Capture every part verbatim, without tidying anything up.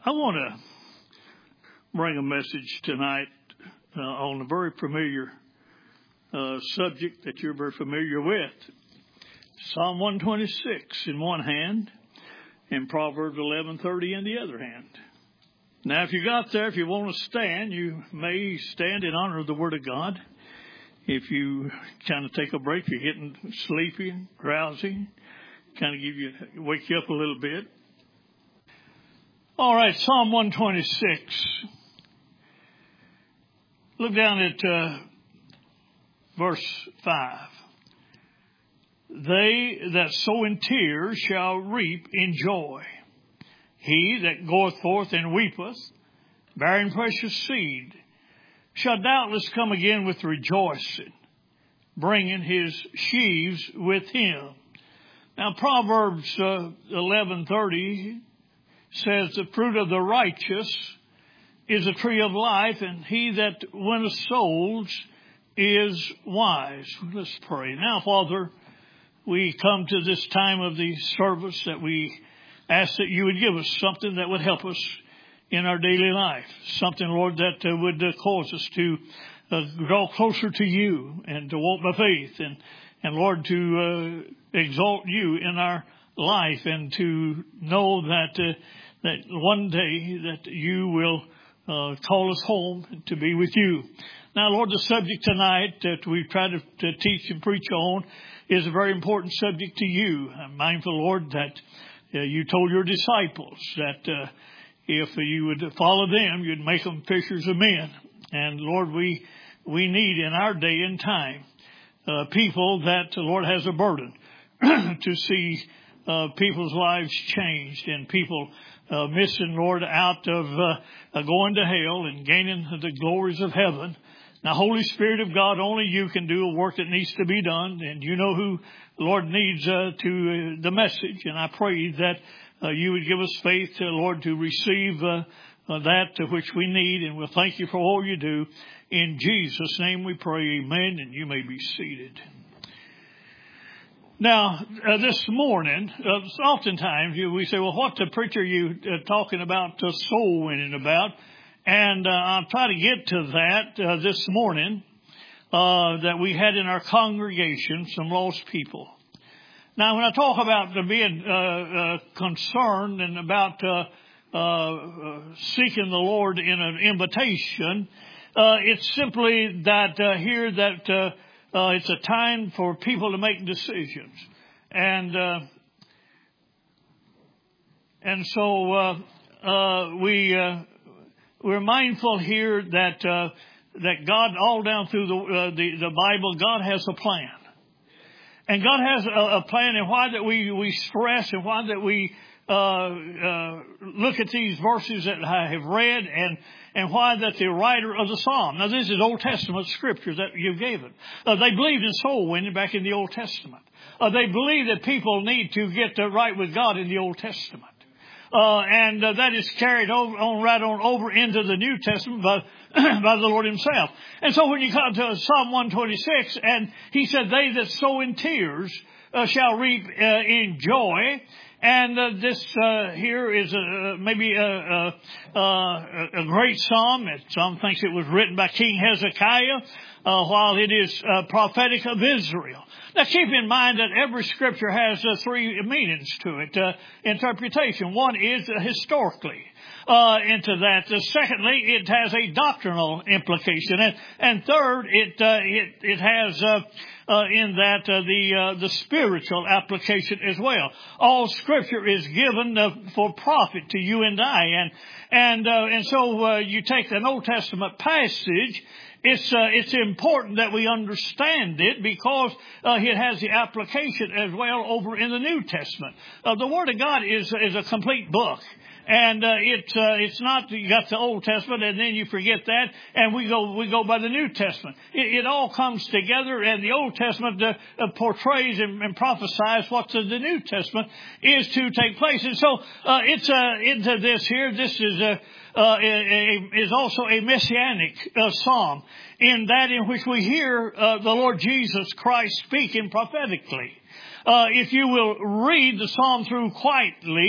I want to bring a message tonight uh, on a very familiar uh, subject that you're very familiar with. Psalm one twenty-six in one hand and Proverbs eleven thirty in the other hand. Now, if you got there, if you want to stand, you may stand in honor of the Word of God. If you kind of take a break, you're getting sleepy and drowsy, kind of give you, wake you up a little bit. All right, Psalm one twenty-six. Look down at uh, verse five. They that sow in tears shall reap in joy. He that goeth forth and weepeth, bearing precious seed, shall doubtless come again with rejoicing, bringing his sheaves with him. Now, Proverbs uh, eleven thirty says, the fruit of the righteous is a tree of life, and he that winneth souls is wise. Let's pray. Now, Father, we come to this time of the service that we ask that you would give us something that would help us in our daily life. Something, Lord, that uh, would uh, cause us to uh, draw closer to you and to walk by faith. And, and Lord, to uh, exalt you in our life and to know that uh, that one day that you will uh, call us home to be with you. Now, Lord, the subject tonight that we try to, to teach and preach on is a very important subject to you. I'm mindful, Lord, that uh, you told your disciples that uh, if you would follow them, you'd make them fishers of men. And, Lord, we we need in our day and time uh, people that the Lord has a burden to see uh, people's lives changed and people uh, missing, Lord, out of uh, going to hell and gaining the glories of heaven. Now, Holy Spirit of God, only you can do a work that needs to be done. And you know who, Lord, needs uh, to uh, the message. And I pray that uh, you would give us faith, uh, Lord, to receive uh, uh, that to which we need. And we'll thank you for all you do. In Jesus' name we pray, amen. And you may be seated. Now, uh, this morning, uh, oftentimes you, we say, well, what the preacher are you uh, talking about uh, soul winning about? And uh, I'll try to get to that uh, this morning, uh, that we had in our congregation some lost people. Now, when I talk about uh, being uh, uh, concerned and about uh, uh, uh, seeking the Lord in an invitation, uh, it's simply that uh, here that uh, uh, it's a time for people to make decisions. And uh, and so uh, uh, we... Uh, We're mindful here that uh, that God, all down through the, uh, the the Bible, God has a plan, and God has a, a plan. And why that we we stress and why that we uh, uh, look at these verses that I have read, and and why that the writer of the Psalm. Now, this is Old Testament scripture that you've given. Uh, they believed in soul winning back in the Old Testament. Uh, they believe that people need to get uh, right with God in the Old Testament. Uh, and uh, that is carried over, on right on over into the New Testament by, by the Lord himself. And so when you come to Psalm one twenty-six, and he said, they that sow in tears uh, shall reap uh, in joy. And uh, this uh, here is a, maybe a, a, a, a great psalm. Some thinks it was written by King Hezekiah, uh, while it is uh, prophetic of Israel. Now, keep in mind that every scripture has uh, three meanings to it. Uh, interpretation. One is uh, historically uh, into that. Uh, secondly, it has a doctrinal implication. And, and third, it, uh, it, it has uh, uh, in that uh, the uh, the spiritual application as well. All scripture is given uh, for profit to you and I. And, and, uh, and so uh, you take an Old Testament passage. It's uh, it's important that we understand it because uh, it has the application as well over in the New Testament. Uh, the Word of God is is a complete book, and uh, it uh, it's not you got the Old Testament and then you forget that, and we go we go by the New Testament. It, it all comes together, and the Old Testament uh, uh, portrays and, and prophesies what the, the New Testament is to take place. And so uh, it's uh, into this here. This is a Uh, a, a, is also a messianic uh, psalm, in that in which we hear uh, the Lord Jesus Christ speaking prophetically. Uh, if you will read the psalm through quietly,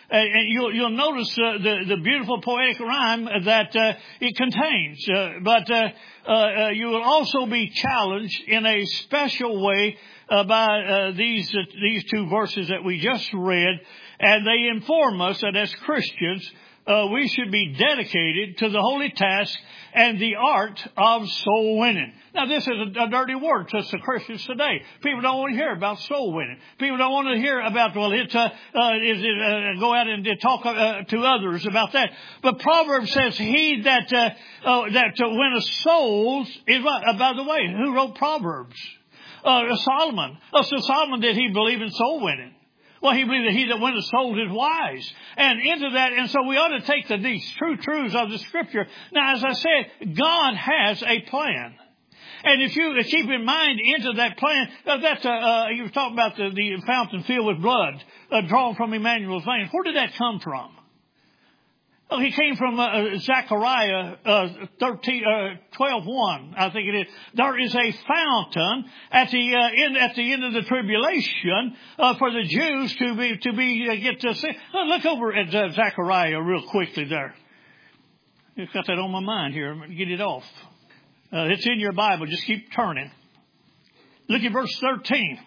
and you'll, you'll notice uh, the, the beautiful poetic rhyme that uh, it contains. Uh, but uh, uh, uh, you will also be challenged in a special way uh, by uh, these uh, these two verses that we just read, and they inform us that as Christians, uh, we should be dedicated to the holy task and the art of soul winning. Now, this is a, a dirty word to the Christians today. People don't want to hear about soul winning. People don't want to hear about, well, it's, uh, uh, is it, uh, go out and talk uh, to others about that. But Proverbs says, he that, uh, uh, that uh, winneth souls is what? Uh, by the way, who wrote Proverbs? Uh, Solomon. Oh, so Solomon, did he believe in soul winning? Well, he believed that he that winneth souls is wise. And into that, and so we ought to take the, these true truths of the Scripture. Now, as I said, God has a plan. And if you keep in mind into that plan, uh, that's, uh, uh, you were talking about the, the fountain filled with blood, uh, drawn from Emmanuel's veins. Where did that come from? Oh, he came from uh, Zechariah uh, thirteen, uh, twelve one, I think it is. There is a fountain at the uh, end at the end of the tribulation uh, for the Jews to be to be uh, get to see. Uh, look over at uh, Zechariah real quickly there. I've got that on my mind here. I'm going to get it off. Uh, it's in your Bible. Just keep turning. Look at verse thirteen,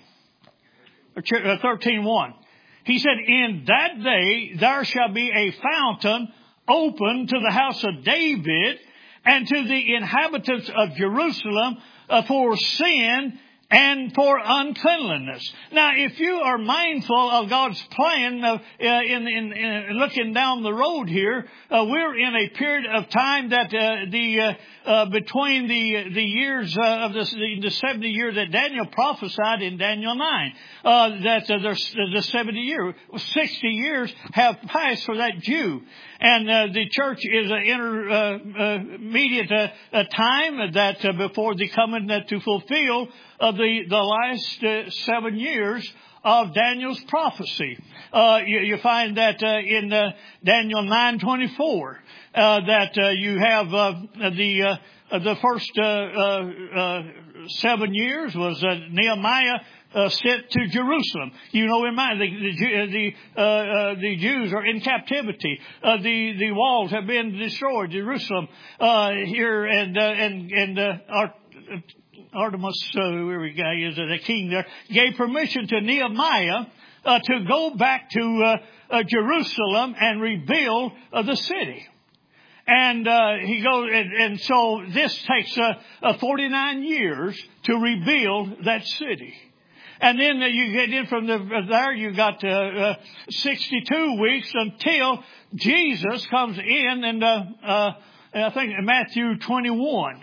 or thirteen one. He said, "In that day there shall be a fountain open to the house of David and to the inhabitants of Jerusalem uh, for sin and for uncleanliness." Now, if you are mindful of God's plan uh, in, in, in looking down the road here, uh, we're in a period of time that uh, the uh, uh, between the the years uh, of the, the, the seventy years that Daniel prophesied in Daniel nine, uh, that uh, there's the seventy year, sixty years have passed for that Jew. And uh, the church is an intermediate uh, uh, time that uh, before the coming uh, to fulfill uh, the, the last uh, seven years of Daniel's prophecy. Uh, you, you find that uh, in uh, Daniel nine twenty-four uh, that uh, you have uh, the uh, the first uh, uh, uh, seven years was uh, Nehemiah Uh, sent to Jerusalem. You know, in mind, the the the, uh, uh, the Jews are in captivity. Uh, the the walls have been destroyed. Jerusalem uh, here and uh, and and uh, Art, Artemis, uh, where we guy is, uh, the king there, gave permission to Nehemiah uh, to go back to uh, uh, Jerusalem and rebuild uh, the city. And uh, he goes, and, and so this takes uh, uh, forty-nine years to rebuild that city. And then uh, you get in from the, uh, there, you got uh, uh, sixty-two weeks until Jesus comes in, and uh, uh, I think Matthew twenty-one.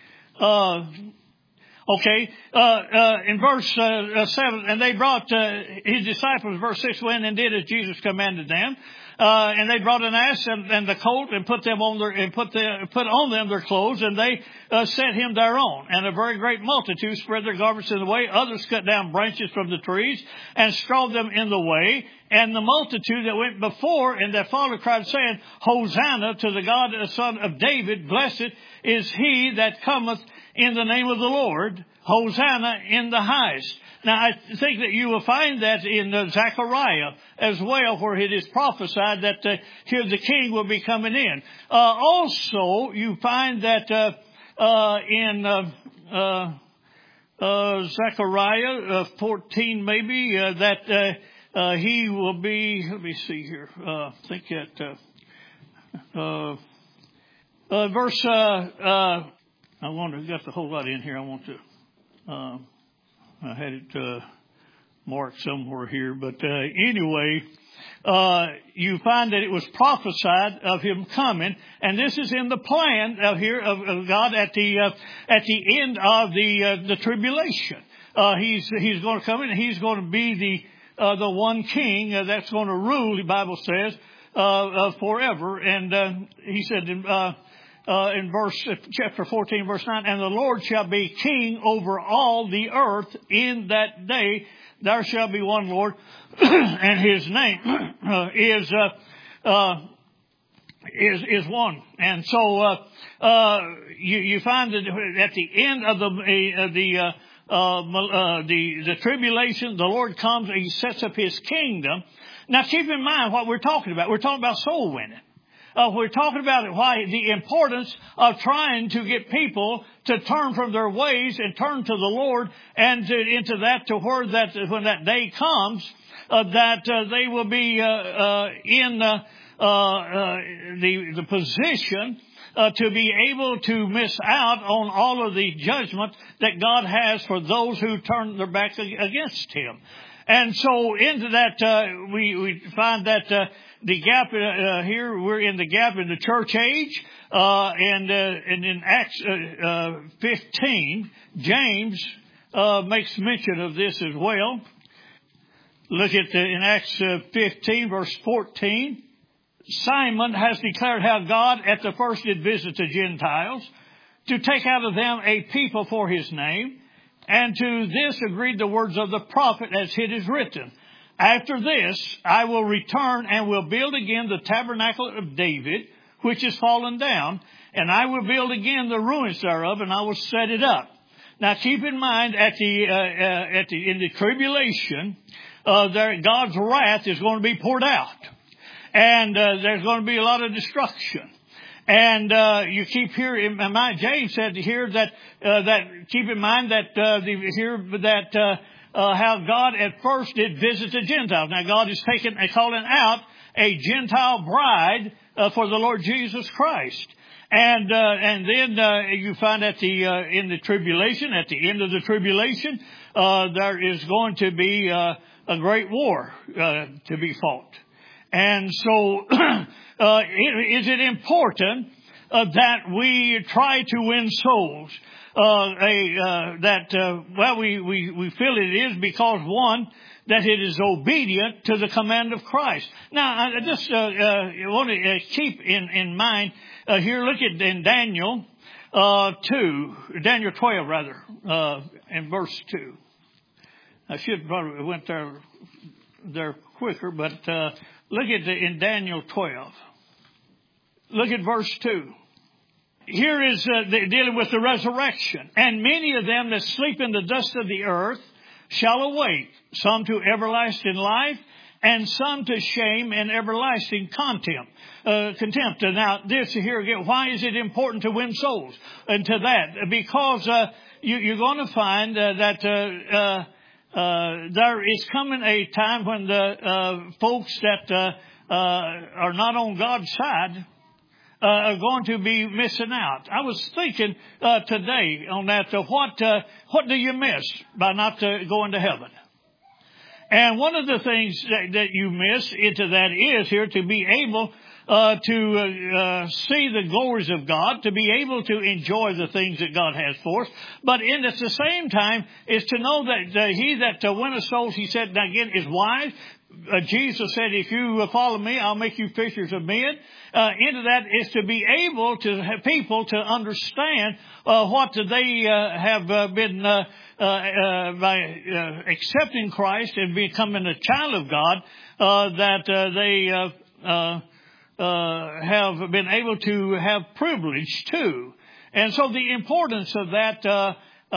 Uh, okay, uh, uh, in verse uh, seven, and they brought uh, his disciples, verse six, went and did as Jesus commanded them. Uh, and they brought an ass and, and the colt and put them on their, and put the, put on them their clothes, and they, uh, set him thereon. And a very great multitude spread their garments in the way. Others cut down branches from the trees and strawed them in the way. And the multitude that went before and that followed cried, saying, Hosanna to the God, the Son of David. Blessed is he that cometh in the name of the Lord. Hosanna in the highest. Now, I think that you will find that in uh, Zechariah as well, where it is prophesied that uh, here the king will be coming in. Uh, also, you find that uh, uh, in uh, uh, uh, Zechariah uh, fourteen, maybe, uh, that uh, uh, he will be, let me see here, uh, I think that uh, uh, uh, verse, uh, uh, I wonder, I've got the whole lot in here I want to... Uh, I had it uh, marked somewhere here, but uh, anyway, uh, you find that it was prophesied of him coming, and this is in the plan of here of, of God at the uh, at the end of the uh, the tribulation. Uh, he's he's going to come in, and he's going to be the uh, the one king uh, that's going to rule. The Bible says uh, uh, forever, and uh, he said. Uh, Uh, in verse, chapter fourteen, verse nine, and the Lord shall be king over all the earth in that day. There shall be one Lord, and his name uh, is, uh, uh, is, is one. And so, uh, uh, you, you find that at the end of the, uh, the, uh, uh, uh, the, the tribulation, the Lord comes and he sets up his kingdom. Now keep in mind what we're talking about. We're talking about soul winning. Uh, we're talking about why the importance of trying to get people to turn from their ways and turn to the Lord, and to, into that to where that when that day comes, uh, that uh, they will be uh, uh, in uh, uh, uh, the the position uh, to be able to miss out on all of the judgment that God has for those who turn their back against Him. And so into that, uh, we, we find that, uh, the gap, uh, here, we're in the gap in the church age, uh, and, uh, and in Acts, uh, uh, fifteen, James, uh, makes mention of this as well. Look at the, in Acts uh, fifteen, verse fourteen. Simon has declared how God at the first did visit the Gentiles to take out of them a people for His name. And to this agreed the words of the prophet, as it is written, after this I will return and will build again the tabernacle of David, which is fallen down, and I will build again the ruins thereof, and I will set it up. Now keep in mind, at the, uh, uh, at the in the tribulation, uh, there, God's wrath is going to be poured out, and uh, there's going to be a lot of destruction. And uh you keep hearing, in mind, James said here that uh, that keep in mind that uh, the, here that uh, uh, how God at first did visit the Gentiles. Now God is taking and calling out a Gentile bride uh, for the Lord Jesus Christ. And uh, and then uh, you find at the uh, in the tribulation, at the end of the tribulation, uh, there is going to be uh, a great war uh, to be fought. And so, uh, is it important uh, that we try to win souls? Uh, a, uh, that, uh, well, we, we, we feel it is because, one, that it is obedient to the command of Christ. Now, I just uh, uh, want to uh, keep in, in mind, uh, here, look at in Daniel uh, two, Daniel twelve, rather, uh, in verse two. I should probably have went there, there quicker, but... Uh, Look at the, in Daniel twelve. Look at verse two. Here is uh, the, dealing with the resurrection. And many of them that sleep in the dust of the earth shall awake, some to everlasting life, and some to shame and everlasting contempt. Uh, contempt. Now, this here again, why is it important to win souls? And to that, because uh, you, you're going to find uh, that... Uh, uh, Uh, there is coming a time when the uh, folks that uh, uh, are not on God's side uh, are going to be missing out. I was thinking uh, today on that. Uh, what uh, what do you miss by not uh, going to heaven? And one of the things that, that you miss into that is here to be able uh, to uh, uh, see the glories of God, to be able to enjoy the things that God has for us. But in at the same time is to know that uh, he that uh, winneth souls, he said, now again, is wise. Uh, Jesus said, if you uh, follow me, I'll make you fishers of men. Uh, into that is to be able to have people to understand uh, what they uh, have uh, been uh, uh, uh, by uh, accepting Christ and becoming a child of God, uh, that uh, they uh, uh, uh, have been able to have privilege too. And so the importance of that uh,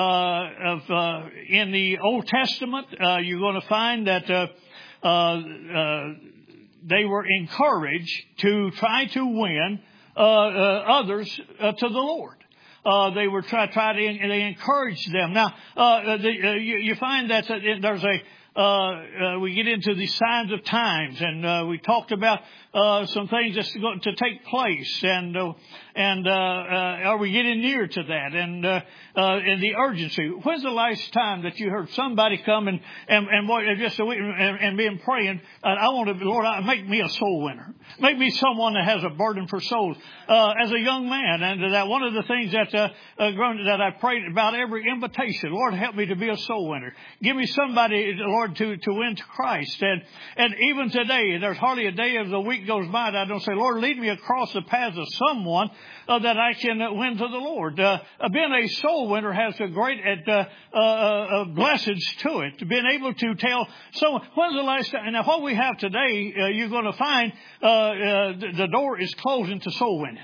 uh, of uh, in the Old Testament, uh, you're going to find that uh, uh, uh, they were encouraged to try to win uh, uh, others uh, to the Lord. Uh, they were try try to they encouraged them. Now uh, the, uh, you, you find that there's a uh, uh, we get into the signs of times, and uh, we talked about uh, some things that's going to take place, and uh, and uh, uh, are we getting near to that? And uh, uh, and the urgency. When's the last time that you heard somebody come and and and what, just a week, and, and been praying? Uh, I want to, Lord, make me a soul winner. Make me someone that has a burden for souls. Uh, as a young man, and that one of the things that uh, uh, that I prayed about every invitation, Lord, help me to be a soul winner. Give me somebody, Lord, to to win to Christ. And and even today, there's hardly a day of the week goes by that I don't say, Lord, lead me across the path of someone uh, that I can uh, win to the Lord. Uh, uh, being a soul winner has a great uh, uh, uh, blessings to it. Being able to tell someone, when's the last time? Now, what we have today, uh, you're going to find uh, uh, the, the door is closing to soul winning.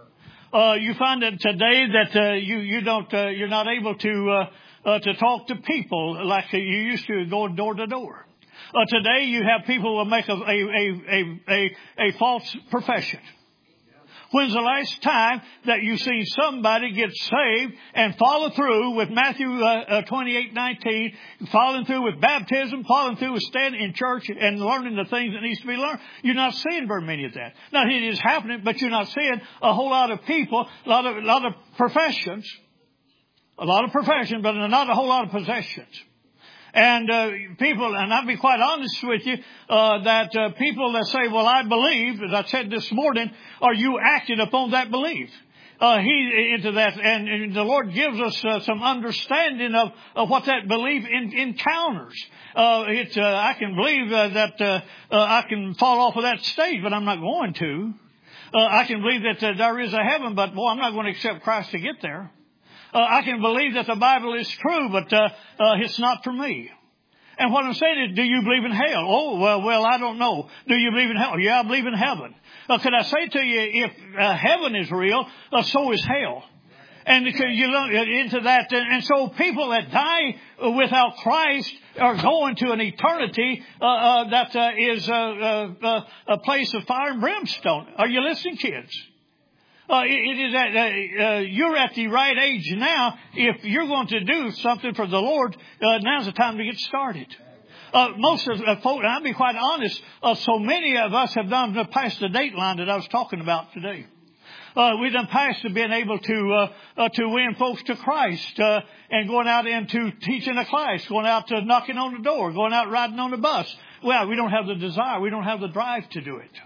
Uh, you find that today that uh, you you don't uh, you're not able to uh, uh, to talk to people like you used to, going door to door. Uh, today you have people who will make a, a, a, a, a, a false profession. When's the last time that you see somebody get saved and follow through with Matthew uh, uh, twenty-eight nineteen, following through with baptism, following through with standing in church and learning the things that needs to be learned? You're not seeing very many of that. Now, it is happening, but you're not seeing a whole lot of people, a lot of, a lot of professions, a lot of professions, but not a whole lot of possessions. And uh, people, and I'll be quite honest with you, uh, that uh, people that say, well, I believe, as I said this morning, are you acting upon that belief? Uh, he into that, and, and the Lord gives us uh, some understanding of, of what that belief in, encounters. Uh, it's, uh, I can believe uh, that uh, uh, I can fall off of that stage, but I'm not going to. Uh, I can believe that uh, there is a heaven, but boy, I'm not going to accept Christ to get there. Uh, I can believe that the Bible is true, but uh, uh, it's not for me. And what I'm saying is, do you believe in hell? Oh, well, well, I don't know. Do you believe in hell? Yeah, I believe in heaven. Uh, could I say to you, if uh, heaven is real, uh, so is hell. And you look into that, and so people that die without Christ are going to an eternity uh, uh, that uh, is uh, uh, a place of fire and brimstone. Are you listening, kids? Uh, it, it is at, uh, uh, you're at the right age now. If you're going to do something for the Lord, uh, now's the time to get started. Uh, most of the folks, and I'll be quite honest, uh, so many of us have done past the date line that I was talking about today. Uh, we've done past to being able to uh, uh, to win folks to Christ, uh, and going out into teaching a class, going out to knocking on the door, going out riding on the bus. Well, we don't have the desire, we don't have the drive to do it.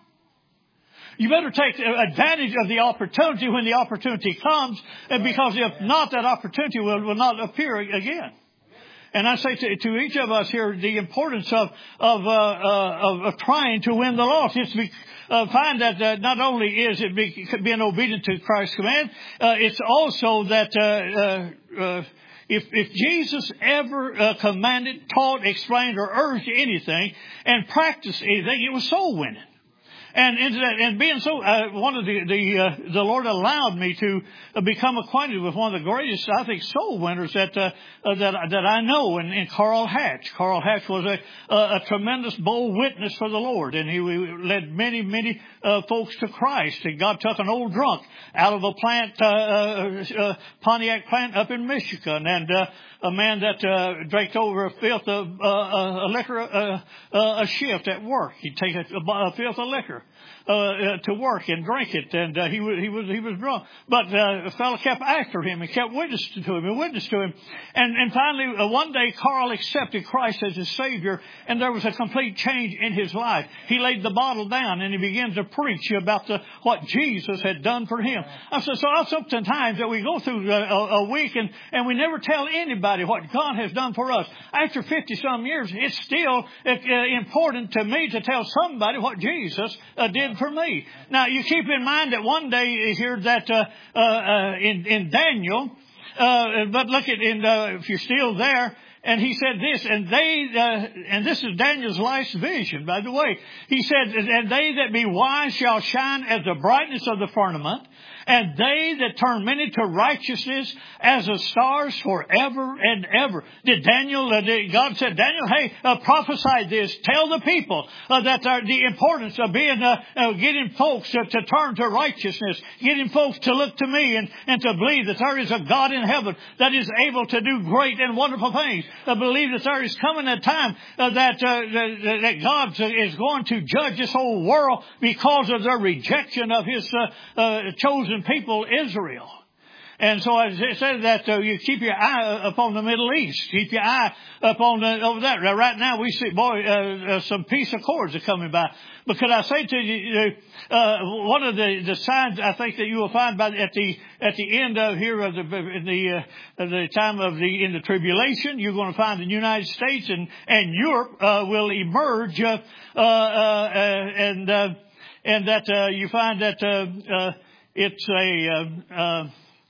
You better take advantage of the opportunity when the opportunity comes, because if not, that opportunity will, will not appear again. And I say to, to each of us here the importance of of, uh, uh, of of trying to win the lost. It's to be, uh, find that uh, not only is it be, being obedient to Christ's command, uh, it's also that uh, uh, uh, if if Jesus ever uh, commanded, taught, explained, or urged anything and practiced anything, it was soul winning. And into that, and being so, uh, one of the the uh, the Lord allowed me to uh, become acquainted with one of the greatest, I think, soul winners that uh, uh, that that I know, and, and Carl Hatch. Carl Hatch was a, a a tremendous bold witness for the Lord, and he led many many uh, folks to Christ. And God took an old drunk out of a plant, uh, uh, uh, Pontiac plant up in Michigan, and uh, a man that uh, drank over a filth of uh, a liquor uh, uh, a shift at work. He'd take a, a filth of liquor Uh, uh, to work and drink it, and uh, he was he was he was drunk. But uh, a fellow kept after him and kept witnessing to him and witnessed to him, and and finally uh, one day Carl accepted Christ as his Savior, and there was a complete change in his life. He laid the bottle down and he began to preach about the what Jesus had done for him. I said, so sometimes that we go through a, a week and and we never tell anybody what God has done for us. After fifty some years, it's still uh, important to me to tell somebody what Jesus uh, did for me. Now, you keep in mind that one day here that uh, uh, uh, in, in Daniel, uh, but look at in uh, if you're still there, and he said this, and they, uh, and this is Daniel's last vision, by the way. He said, and they that be wise shall shine as the brightness of the firmament, and they that turn many to righteousness as the stars forever and ever. Did Daniel, uh, did God said, Daniel, hey, uh, prophesy this. Tell the people uh, that uh, the importance of being, uh, uh, getting folks uh, to turn to righteousness, getting folks to look to me and, and to believe that there is a God in heaven that is able to do great and wonderful things. I believe that there is coming a time uh, that, uh, that, that God is going to judge this whole world because of their rejection of His uh, uh, chosen people, Israel. And so I said that uh, you keep your eye upon the Middle East. Keep your eye upon the, over that. Right now we see, boy, uh, uh, some peace accords are coming by. But could I say to you, uh, one of the, the signs I think that you will find by at the at the end of here of the in the uh, the time of the in the tribulation, you're going to find the United States and and Europe uh, will emerge, uh, uh, uh, and uh, and that uh, you find that. Uh, uh, It's a uh, uh,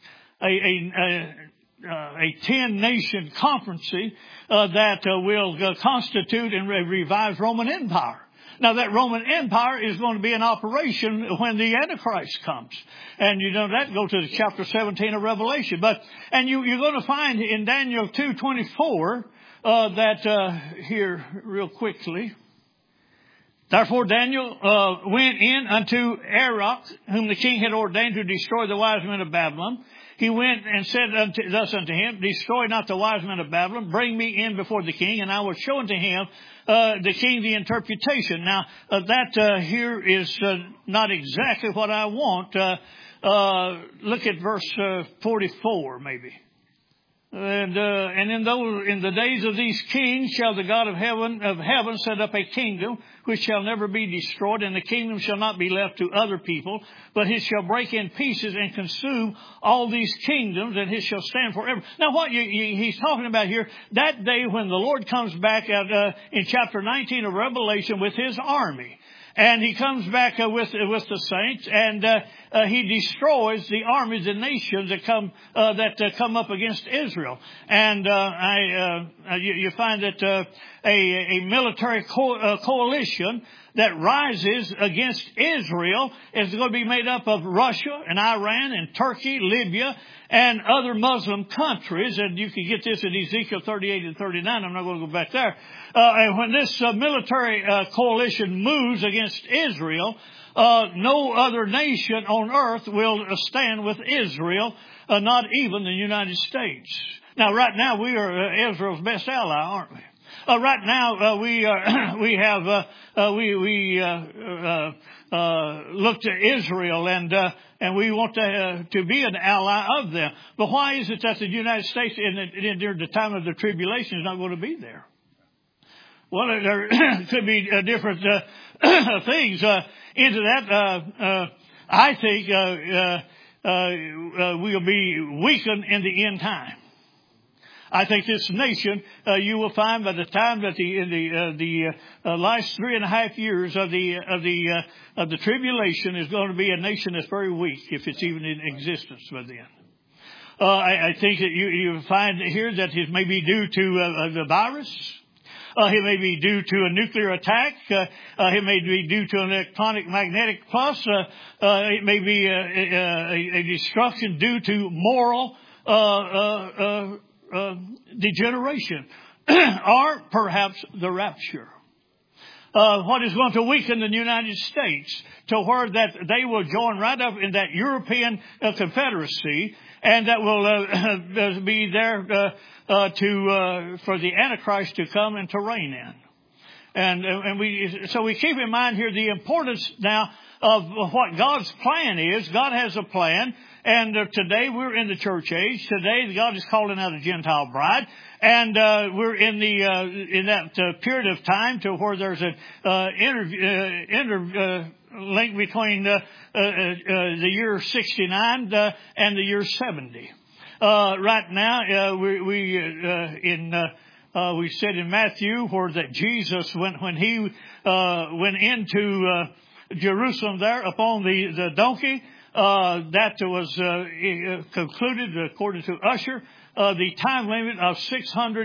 a a, a, a ten-nation conference uh, that uh, will uh, constitute and re- revive Roman Empire. Now, that Roman Empire is going to be in operation when the Antichrist comes. And you know that, go to chapter seventeen of Revelation. But and you, you're going to find in Daniel two twenty-four uh, that uh, here real quickly. Therefore Daniel uh, went in unto Arioch, whom the king had ordained to destroy the wise men of Babylon. He went and said unto, thus unto him, destroy not the wise men of Babylon, bring me in before the king, and I will show unto him, uh, the king, the interpretation. Now, uh, that uh, here is uh, not exactly what I want. Uh, uh, look at verse uh, forty-four, maybe. And, uh, and in those, in the days of these kings shall the God of heaven, of heaven set up a kingdom which shall never be destroyed, and the kingdom shall not be left to other people, but it shall break in pieces and consume all these kingdoms, and it shall stand forever. Now what you, you, he's talking about here, that day when the Lord comes back at, uh, in chapter nineteen of Revelation with his army. And he comes back uh, with with the saints, and uh, uh, he destroys the armies, the nations that come uh, that uh, come up against Israel. And uh, I, uh, you, you find that uh, a, a military co- uh, coalition that rises against Israel is going to be made up of Russia and Iran and Turkey, Libya, and other Muslim countries. And you can get this in Ezekiel thirty-eight and thirty-nine. I'm not going to go back there. Uh, and when this uh, military uh, coalition moves against Israel, uh, no other nation on earth will uh, stand with Israel, uh, not even the United States. Now, right now, we are uh, Israel's best ally, aren't we? Uh, right now, uh, we are, we have, uh, uh, we, we, uh, uh, uh, look to Israel and, uh, and we want to, uh, to be an ally of them. But why is it that the United States, in the, in, during the time of the tribulation, is not going to be there? Well, there could be uh, different, uh, things, uh, into that. Uh, uh, I think, uh, uh, uh, uh, we'll be weakened in the end time. I think this nation, uh, you will find by the time that the in the uh, the uh, last three and a half years of the of the uh, of the tribulation is going to be a nation that's very weak, if it's even in existence by then. Uh, I, I think that you you find here that it may be due to uh, the virus. Uh, it may be due to a nuclear attack. Uh, uh, it may be due to an electronic magnetic pulse. Uh, uh, it may be a, a, a destruction due to moral uh, uh, uh, uh, degeneration, or perhaps the rapture. Uh, what is going to weaken the United States to where that they will join right up in that European uh, Confederacy, and that will uh, be there uh, uh, to uh, for the Antichrist to come and to reign in. And and we so we keep in mind here the importance now of what God's plan is. God has a plan. And uh, today we're in the church age. Today God is calling out a Gentile bride, and uh, we're in the uh, in that uh, period of time to where there's a uh, inter uh, inter uh, link between uh, uh, uh, the year sixty-nine uh, and the year seventy. Uh, right now, uh, we we uh, in uh, uh, we said in Matthew where that Jesus went when he uh, went into uh, Jerusalem there upon the the donkey. Uh, that was uh, concluded, according to Usher, uh, the time limit of six hundred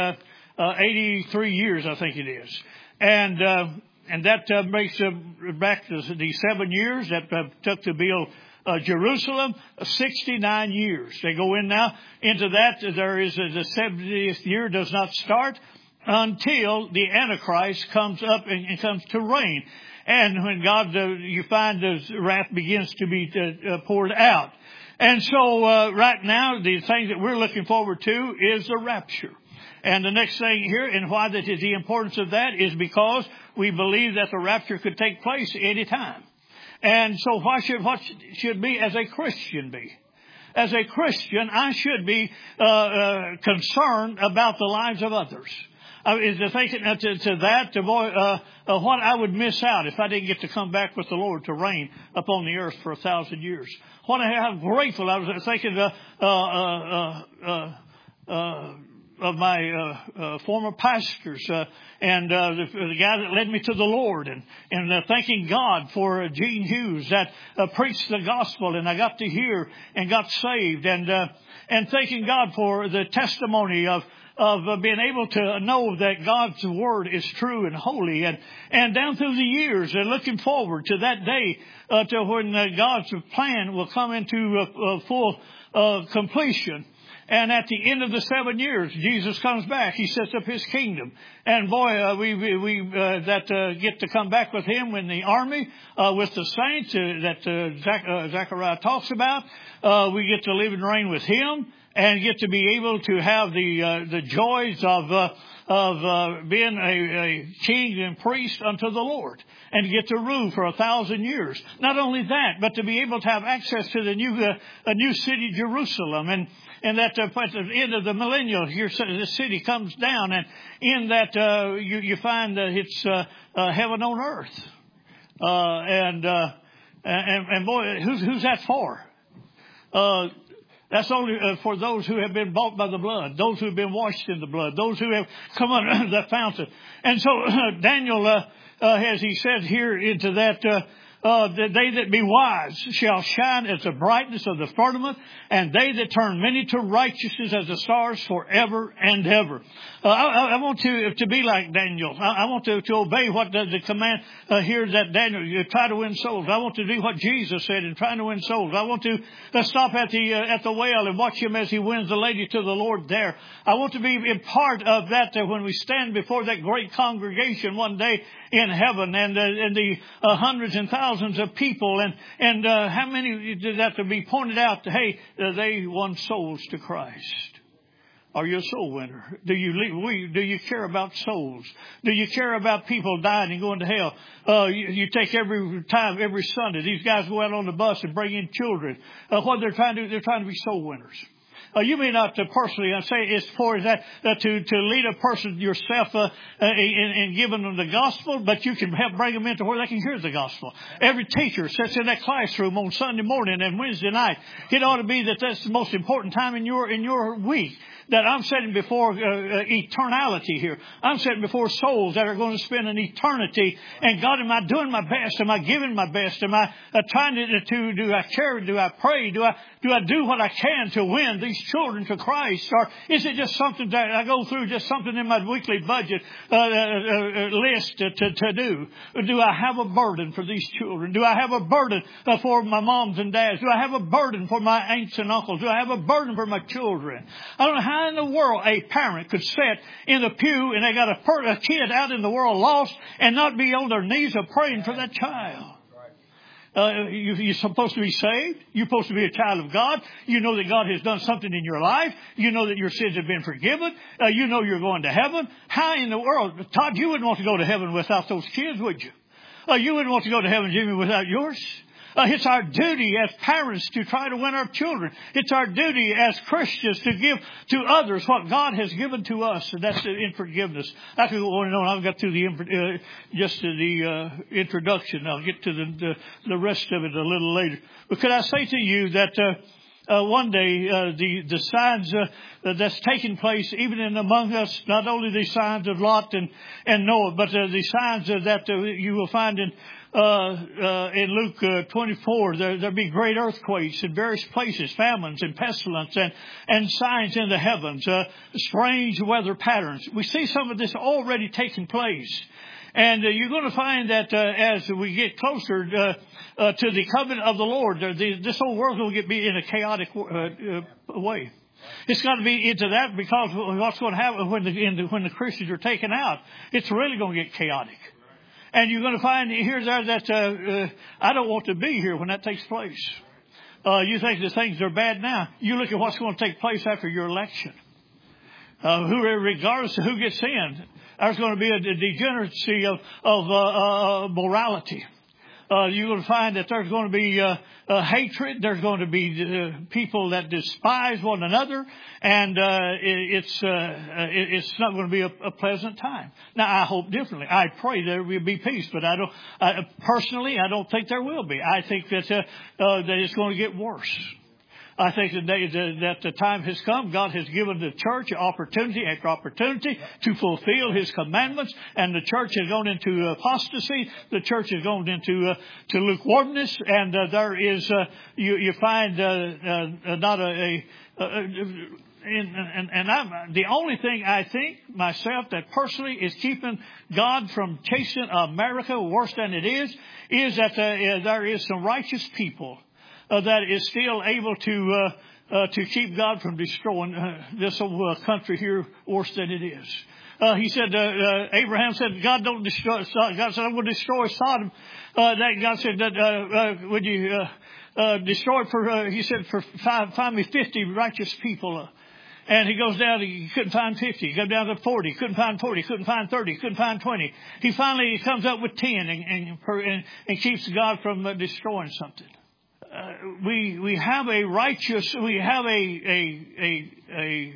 eighty-three years, I think it is. And uh, and that uh, makes uh, back to the seven years that uh, took to build uh, Jerusalem, sixty-nine years. They go in now into that. There is uh, the seventieth year does not start until the Antichrist comes up and, and comes to reign. And when God, uh, you find the wrath begins to be uh, poured out. And so uh, right now, the thing that we're looking forward to is the rapture. And the next thing here, and why that is the importance of that, is because we believe that the rapture could take place any time. And so why should, what should be as a Christian be? As a Christian, I should be uh, uh, concerned about the lives of others. Uh, is to think uh, to, to that, to boy, uh, uh, what I would miss out if I didn't get to come back with the Lord to reign upon the earth for a thousand years. What how grateful I was thinking uh, uh, uh, uh, uh, of my uh, uh, former pastors uh, and uh, the, the guy that led me to the Lord, and and uh, thanking God for uh, Gene Hughes that uh, preached the gospel, and I got to hear and got saved, and uh, and thanking God for the testimony of. of uh, being able to know that God's word is true and holy, and, and down through the years, and looking forward to that day, uh, to when uh, God's plan will come into uh, uh, full uh, completion. And at the end of the seven years, Jesus comes back. He sets up his kingdom. And boy, uh, we, we, we uh, that uh, get to come back with him in the army, uh, with the saints uh, that uh, Zach, uh, Zechariah talks about. Uh, we get to live and reign with him and get to be able to have the, uh, the joys of, uh, of, uh, being a, a king and priest unto the Lord. And get to rule for a thousand years. Not only that, but to be able to have access to the new, uh, a new city, Jerusalem, and and that uh, at the end of the millennial, here the city comes down, and in that uh, you you find that it's uh, uh, heaven on earth, uh, and uh, and and boy, who's who's that for? Uh, That's only uh, for those who have been bought by the blood, those who have been washed in the blood, those who have come under the fountain. And so Daniel. Uh, Uh, as he said here into that, uh, uh, that they that be wise shall shine as the brightness of the firmament, and they that turn many to righteousness as the stars forever and ever. Uh, I, I want to to be like Daniel. I, I want to, to obey what the, the command uh, here that Daniel, you try to win souls. I want to do what Jesus said in trying to win souls. I want to uh, stop at the uh, at the well and watch him as he wins the lady to the Lord there. I want to be a part of that uh, when we stand before that great congregation one day in heaven, and uh, and the uh, hundreds and thousands of people, and and uh, how many did that to be pointed out? To, hey, uh, they won souls to Christ. Are you a soul winner? Do you do you care about souls? Do you care about people dying and going to hell? Uh, you, you take every time, every Sunday, these guys go out on the bus and bring in children. Uh, what they're trying to do, they're trying to be soul winners. Uh, you may not uh, personally uh, say it's for that uh, to to lead a person yourself uh, uh, in, in giving them the gospel, but you can help bring them into where they can hear the gospel. Every teacher sits in that classroom on Sunday morning and Wednesday night. It ought to be that that's the most important time in your in your week. That I'm sitting before uh, uh, eternality here. I'm sitting before souls that are going to spend an eternity. And God, am I doing my best? Am I giving my best? Am I uh, trying to, to, do I care? Do I pray? Do I, do I do what I can to win these children to Christ? Or is it just something that I go through, just something in my weekly budget uh, uh, uh, list to, to, to do? Do I have a burden for these children? Do I have a burden uh, for my moms and dads? Do I have a burden for my aunts and uncles? Do I have a burden for my children? I don't know how in the world a parent could sit in the pew and they got a, per- a kid out in the world lost and not be on their knees or praying for that child. Uh, you, you're supposed to be saved. You're supposed to be a child of God. You know that God has done something in your life. You know that your sins have been forgiven. Uh, you know you're going to heaven. How in the world, Todd, you wouldn't want to go to heaven without those kids, would you? Uh, you wouldn't want to go to heaven, Jimmy, without yours. Uh, it's our duty as parents to try to win our children. It's our duty as Christians to give to others what God has given to us, and that's in forgiveness. I could go on and on. I've got through the uh, just the uh, introduction. I'll get to the, the the rest of it a little later. But could I say to you that uh, uh, one day uh, the the signs uh, that's taking place even in among us, not only the signs of Lot and and Noah, but uh, the signs uh, that uh, you will find in. Uh, uh, in Luke uh, twenty-four, there, there'll be great earthquakes in various places, famines and pestilence and, and signs in the heavens, uh, strange weather patterns. We see some of this already taking place. And uh, you're going to find that uh, as we get closer uh, uh, to the covenant of the Lord, uh, the, this whole world will get be in a chaotic uh, uh, way. It's got to be into that because what's going to happen when the, in the, when the Christians are taken out, it's really going to get chaotic. And you're going to find here there that uh, uh, I don't want to be here when that takes place. Uh, you think the things are bad now. You look at what's going to take place after your election. Uh, who, regardless of who gets in, there's going to be a degeneracy of, of uh, uh, morality. Uh, you're going to find that there's going to be uh, uh, hatred. There's going to be uh, people that despise one another, and uh, it, it's uh, it, it's not going to be a, a pleasant time. Now, I hope differently. I pray there will be peace, but I don't. I, personally, I don't think there will be. I think that uh, uh, that it's going to get worse. I think that, they, that the time has come. God has given the church opportunity after opportunity to fulfill His commandments, and the church has gone into apostasy. The church has gone into uh, to lukewarmness, and uh, there is uh, you, you find uh, uh, not a. a, a, a And, and, and I'm, the only thing I think myself that personally is keeping God from chasing America worse than it is, is that uh, there is some righteous people Uh, that is still able to uh, uh, to keep God from destroying uh, this old uh, country here worse than it is. Uh, he said, uh, uh, Abraham said, God don't destroy, God said, I will destroy Sodom. Uh, that God said that, uh, uh, would you, uh, uh, destroy for, uh, he said, for five, find me fifty righteous people. Uh, and he goes down, he couldn't find fifty. He goes down to forty, couldn't find forty, couldn't find thirty, couldn't find twenty. He finally comes up with ten and, and, and, and keeps God from uh, destroying something. Uh, we, we have a righteous, we have a, a, a, a,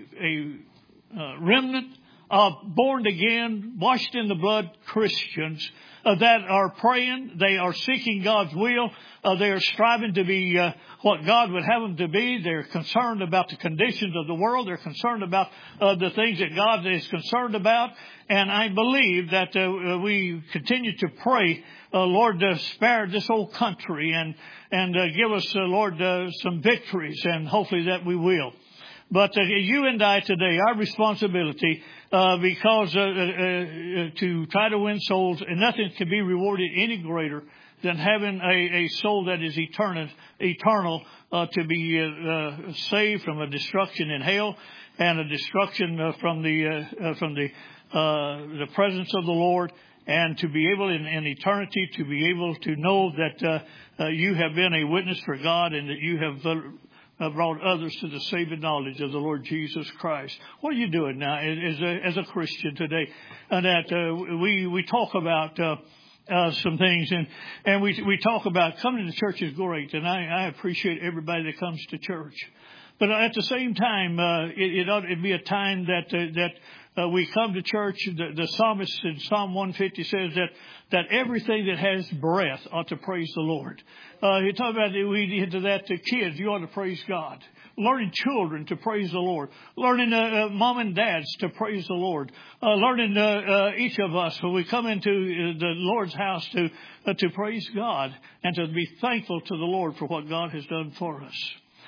a, uh, remnant of born again, washed in the blood Christians uh, that are praying. They are seeking God's will. Uh, they are striving to be uh, what God would have them to be. They're concerned about the conditions of the world. They're concerned about uh, the things that God is concerned about. And I believe that uh, we continue to pray, uh, Lord, uh, spare this whole country and and uh, give us, uh, Lord, uh, some victories, and hopefully that we will. But uh, you and I today, our responsibility, uh, because uh, uh, uh, to try to win souls, and nothing can be rewarded any greater than having a, a soul that is eternal, eternal uh, to be uh, uh, saved from a destruction in hell and a destruction uh, from the uh, uh, from the uh, the presence of the Lord, and to be able in, in eternity to be able to know that uh, uh, you have been a witness for God and that you have. Uh, Uh, brought others to the saving knowledge of the Lord Jesus Christ. What are you doing now as a, as a Christian today? And that uh, we we talk about uh, uh, some things, and and we we talk about coming to church is great, and I, I appreciate everybody that comes to church. But at the same time, uh, it, it ought to be a time that uh, that uh, we come to church. The, the psalmist in Psalm one fifty says that that everything that has breath ought to praise the Lord. Uh, he talked about we get to that to kids. You ought to praise God. Learning children to praise the Lord. Learning uh, uh, mom and dads to praise the Lord. Uh, learning uh, uh, each of us when we come into uh, the Lord's house to uh, to praise God and to be thankful to the Lord for what God has done for us.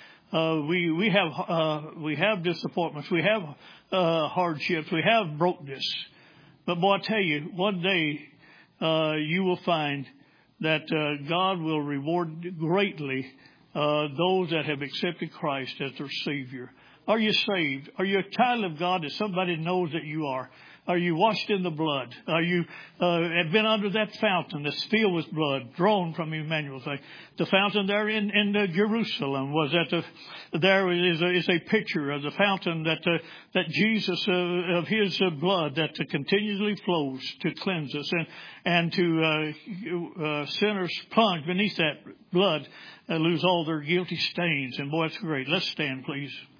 Uh, we we have uh, we have disappointments. We have uh, hardships. We have brokenness. But boy, I tell you, one day uh, you will find that uh, God will reward greatly uh, those that have accepted Christ as their Savior. Are you saved? Are you a child of God that somebody knows that you are? Are you washed in the blood? Are you uh, have been under that fountain that's filled with blood, drawn from Emmanuel's side? The fountain there in in uh, Jerusalem was at the there is a, is a picture of the fountain that uh, that Jesus uh, of His uh, blood that uh, continually flows to cleanse us, and and to uh, uh, sinners plunge beneath that blood uh, lose all their guilty stains. And boy, it's great. Let's stand, please.